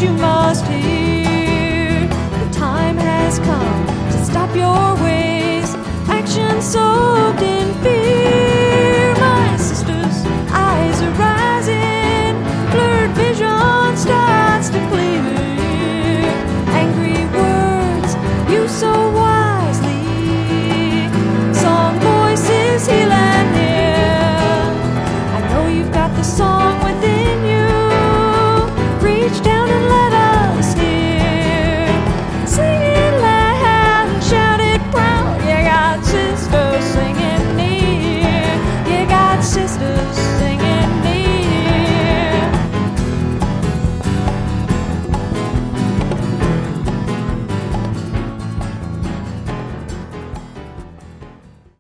you must hear. The time has come to stop your ways, action soaked in fear.